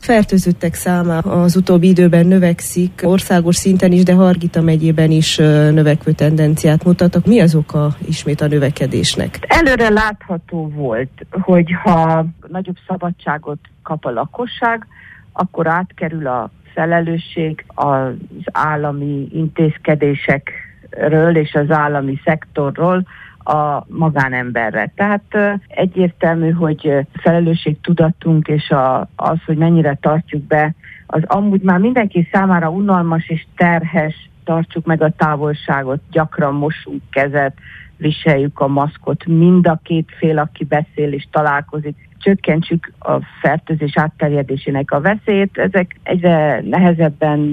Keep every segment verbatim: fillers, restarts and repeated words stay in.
fertőzöttek száma az utóbbi időben növekszik, országos szinten is, de Hargita megyében is növekvő tendenciát mutatnak. Mi az oka ismét a növekedésnek? Előre látható volt, hogy ha nagyobb szabadságot kap a lakosság, akkor átkerül a felelősség az állami intézkedésekről és az állami szektorról a magánemberre. Tehát egyértelmű, hogy felelősségtudatunk és a, az, hogy mennyire tartjuk be, az amúgy már mindenki számára unalmas és terhes, tartsuk meg a távolságot, gyakran mosunk kezet, viseljük a maszkot, mind a két fél, aki beszél és találkozik, csökkentsük a fertőzés átterjedésének a veszélyét. Ezek egyre nehezebben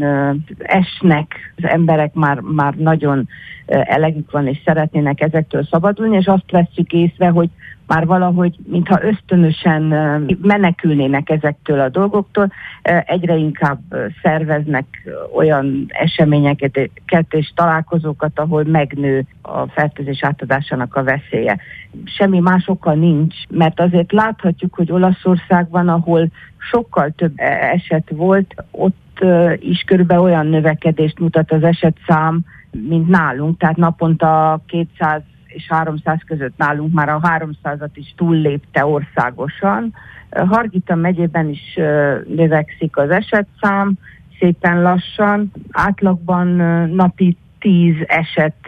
esnek, az emberek már, már nagyon elegük van, és szeretnének ezektől szabadulni, és azt vesszük észre, hogy már valahogy, mintha ösztönösen menekülnének ezektől a dolgoktól, egyre inkább szerveznek olyan eseményeket és találkozókat, ahol megnő a fertőzés átadásának a veszélye. Semmi más oka nincs, mert azért láthatjuk, hogy Olaszországban, ahol sokkal több eset volt, ott is körülbelül olyan növekedést mutat az esetszám, mint nálunk, tehát naponta kétszáz és háromszáz között, nálunk már a háromszázat is túllépte országosan. Hargita megyében is növekszik az esetszám, szépen lassan. Átlagban napi tíz eset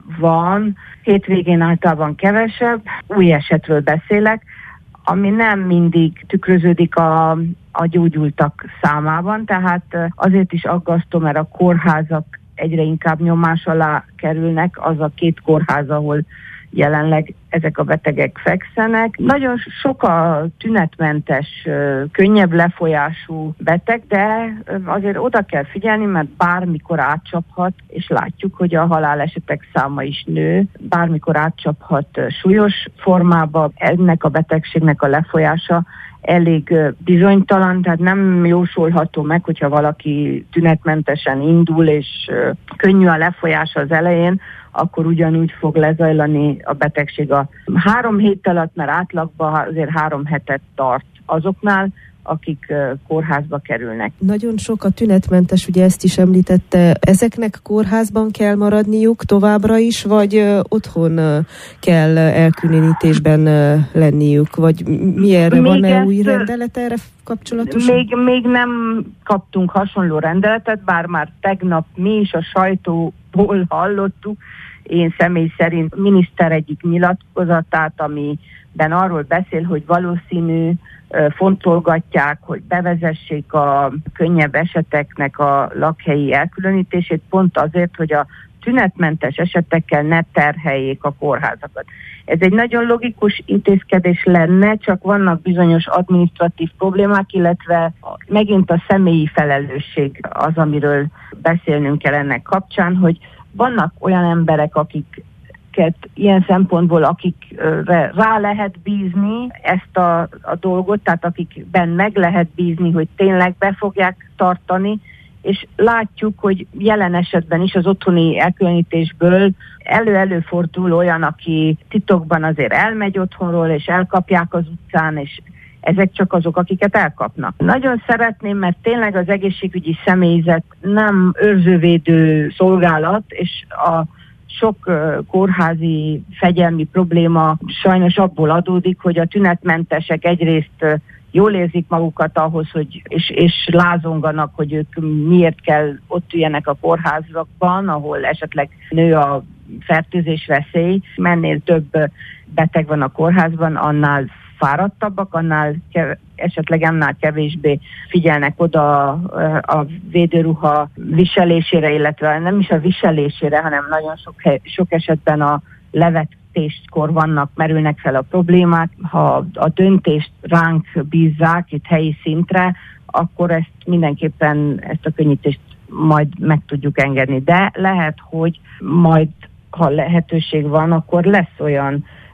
van, hétvégén általában kevesebb. Új esetről beszélek, ami nem mindig tükröződik a, a gyógyultak számában, tehát azért is aggasztó, mert a kórházak egyre inkább nyomás alá kerülnek, az a két kórház, ahol jelenleg ezek a betegek fekszenek. Nagyon sok a tünetmentes, könnyebb lefolyású beteg, de azért oda kell figyelni, mert bármikor átcsaphat, és látjuk, hogy a halálesetek száma is nő, bármikor átcsaphat súlyos formába. Ennek a betegségnek a lefolyása elég bizonytalan, tehát nem jósolható meg, hogyha valaki tünetmentesen indul, és könnyű a lefolyása az elején, akkor ugyanúgy fog lezajlani a betegség a három hét alatt, mert átlagban azért három hetet tart azoknál, akik kórházba kerülnek. Nagyon sok a tünetmentes, ugye ezt is említette. Ezeknek kórházban kell maradniuk továbbra is, vagy otthon kell elkülönítésben lenniük? Vagy mi erre? Van-e új rendelet erre kapcsolatosan? Még, még nem kaptunk hasonló rendeletet, bár már tegnap mi is a sajtóból hallottuk, én személy szerint miniszter egyik nyilatkozatát, amiben arról beszél, hogy valószínű, fontolgatják, hogy bevezessék a könnyebb eseteknek a lakhelyi elkülönítését, pont azért, hogy a tünetmentes esetekkel ne terheljék a kórházakat. Ez egy nagyon logikus intézkedés lenne, csak vannak bizonyos adminisztratív problémák, illetve megint a személyi felelősség az, amiről beszélnünk kell ennek kapcsán, hogy vannak olyan emberek, akik ilyen szempontból, akikre rá lehet bízni ezt a, a dolgot, tehát akikben meg lehet bízni, hogy tényleg be fogják tartani, és látjuk, hogy jelen esetben is az otthoni elkülönítésből elő-előfordul olyan, aki titokban azért elmegy otthonról, és elkapják az utcán, és ezek csak azok, akiket elkapnak. Nagyon szeretném, mert tényleg az egészségügyi személyzet nem őrzővédő szolgálat, és a sok kórházi fegyelmi probléma sajnos abból adódik, hogy a tünetmentesek egyrészt jól érzik magukat ahhoz, hogy, és, és lázonganak, hogy ők miért kell ott üljenek a kórházakban, ahol esetleg nő a fertőzés veszély. Mennél több beteg van a kórházban, annál fáradtabbak, annál kev- esetleg annál kevésbé figyelnek oda a védőruha viselésére, illetve nem is a viselésére, hanem nagyon sok, hely, sok esetben a levetéskor vannak, merülnek fel a problémák. Ha a döntést ránk bízzák itt helyi szintre, akkor ezt mindenképpen, ezt a könnyítést majd meg tudjuk engedni. De lehet, hogy majd, ha lehetőség van, akkor lesz olyan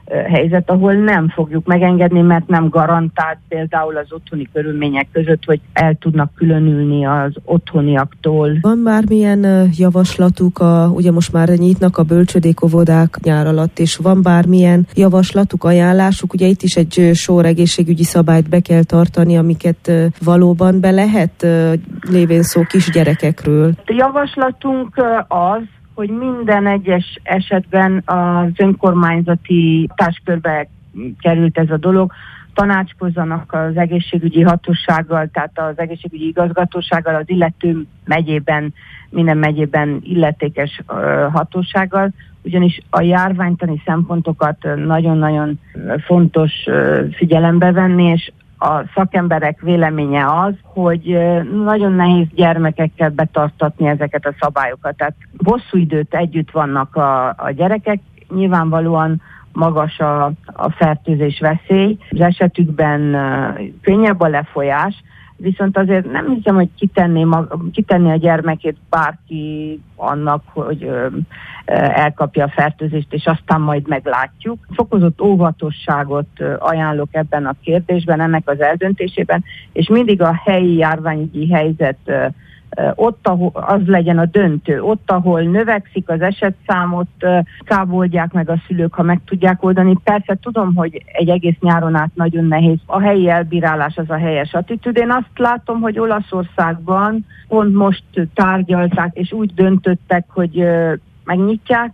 helyzet, ahol nem fogjuk megengedni, mert nem garantált például az otthoni körülmények között, hogy el tudnak különülni az otthoniaktól. Van bármilyen javaslatuk, a, ugye most már nyitnak a bölcsödék-óvodák nyár alatt, és van bármilyen javaslatuk, ajánlásuk? Ugye itt is egy sor egészségügyi szabályt be kell tartani, amiket valóban be lehet, lévén szó kisgyerekekről. A javaslatunk az, hogy minden egyes esetben az önkormányzati táskörbe került ez a dolog, tanácskozzanak az egészségügyi hatósággal, tehát az egészségügyi igazgatósággal, az illető megyében, minden megyében illetékes hatósággal, ugyanis a járványtani szempontokat nagyon-nagyon fontos figyelembe venni, és a szakemberek véleménye az, hogy nagyon nehéz gyermekekkel betartatni ezeket a szabályokat. Tehát hosszú időt együtt vannak a, a gyerekek, nyilvánvalóan magas a, a fertőzés veszély, az esetükben uh, könnyebb a lefolyás, viszont azért nem hiszem, hogy kitenné, mag, kitenné a gyermekét bárki annak, hogy ö, elkapja a fertőzést, és aztán majd meglátjuk. Fokozott óvatosságot ajánlok ebben a kérdésben, ennek az eldöntésében, és mindig a helyi járványügyi helyzet ö, ott, ahol az legyen a döntő, ott, ahol növekszik az esetszámot, káboldják meg a szülők, ha meg tudják oldani. Persze tudom, hogy egy egész nyáron át nagyon nehéz. A helyi elbírálás az a helyes attitűd. Én azt látom, hogy Olaszországban pont most tárgyalták, és úgy döntöttek, hogy megnyitják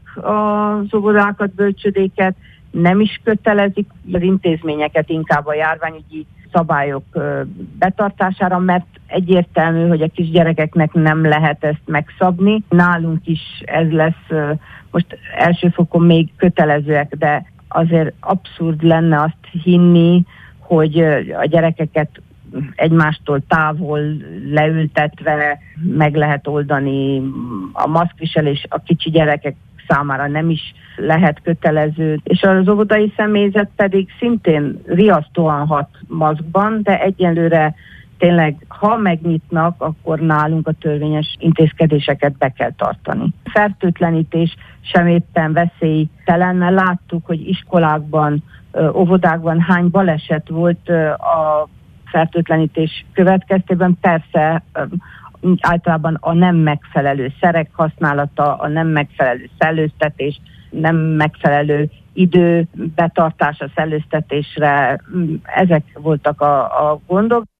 az óvodákat, bölcsödéket, nem is kötelezik az intézményeket inkább a járványügyi szabályok betartására, mert egyértelmű, hogy a kisgyerekeknek nem lehet ezt megszabni. Nálunk is ez lesz, most első fokon még kötelezőek, de azért abszurd lenne azt hinni, hogy a gyerekeket egymástól távol leültetve meg lehet oldani. A maszkviselés a kicsi gyerekek számára nem is lehet kötelező, és az óvodai személyzet pedig szintén riasztóan hat maszkban, de egyelőre tényleg, ha megnyitnak, akkor nálunk a törvényes intézkedéseket be kell tartani. Fertőtlenítés sem éppen veszélytelen, mert láttuk, hogy iskolákban, óvodákban hány baleset volt a fertőtlenítés következtében. Persze általában a nem megfelelő szerek használata, a nem megfelelő szellőztetés, nem megfelelő idő betartása szellőztetésre, ezek voltak a, a gondok.